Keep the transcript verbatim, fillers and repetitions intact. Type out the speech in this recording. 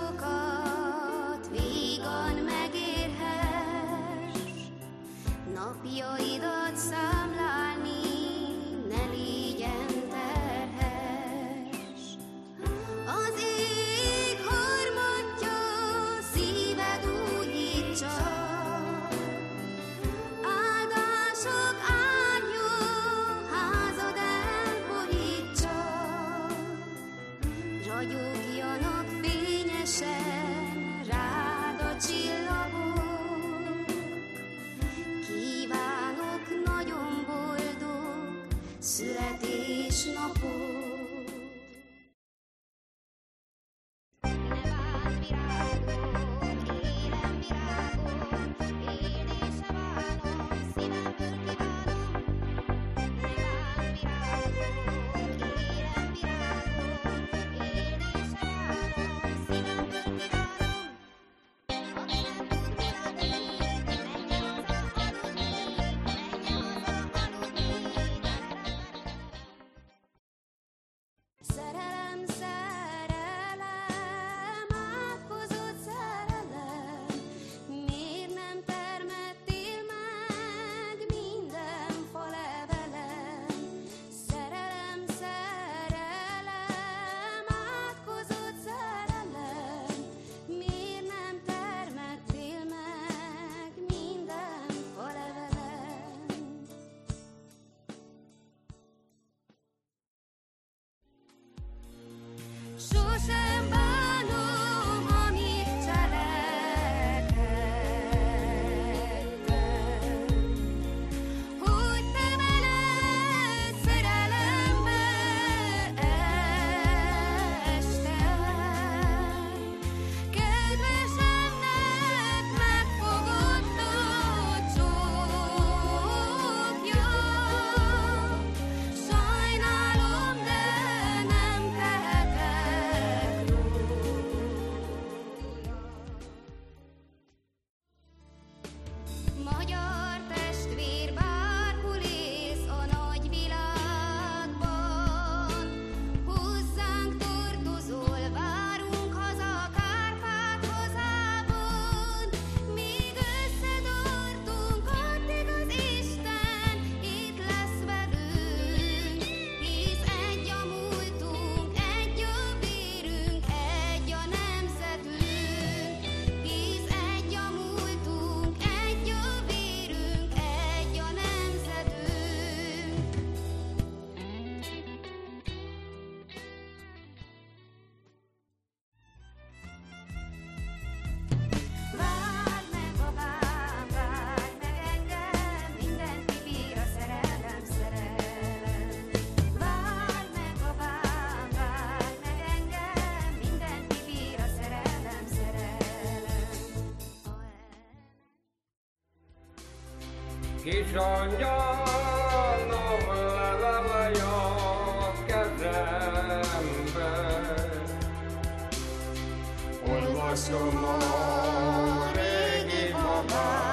sokat vígan megérhess, napjaidat számlálni ne légyen terhes. Az ég harmatja szíved újítsa, áldások árnya házad elborítsa, ragyogjanak fényesen rád a csillagok. Kívánok nagyon boldog születésnapot. Szerelem, szerelem, átkozott szerelem, miért nem termettél meg minden falevelem? Szerelem, szerelem, átkozott szerelem, miért nem termettél meg minden falevelem? Sosem bánom, amit cselekedtem, hogy te veled szerelembe estem. Kedvesemnek megfogott a csókja, sajnálom, de nem tehetek róla. Magyar testvér bárhol ész a nagy világban, hozzánk tartozol, várunk haza Kárpát hazában. Míg összetartunk, addig az Isten itt lesz velünk, hisz egy a múltunk, egy a vérünk, egy a nemzetünk, hisz egy a múltunk, egy a vérünk, egy a nemzetünk. Várd meg, babám, várd meg engem, mindenki bír a szerelem, szerelem. Várd meg, babám, várd meg engem, mindenki bír a szerelem, szerelem. Kis angyalom levelje a kezembe, olvasom a régi babám.